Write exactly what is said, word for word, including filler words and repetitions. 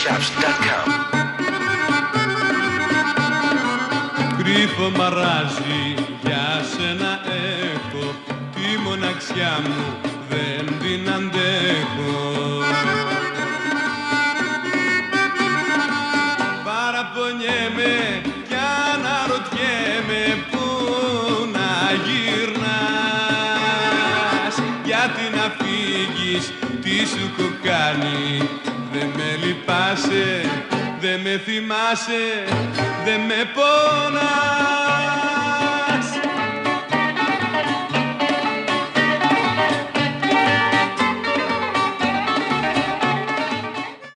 shops dot com. Κρύφο μαράζι για σένα έχω, τη μοναξιά μου δεν την αντέχω. Παραπονιέμαι κι αναρωτιέμαι πού να γυρνάς, γιατί να φύγεις, τι σου έχω κάνει. Δε με λυπάσαι, δε με θυμάσαι, δε με πονάς.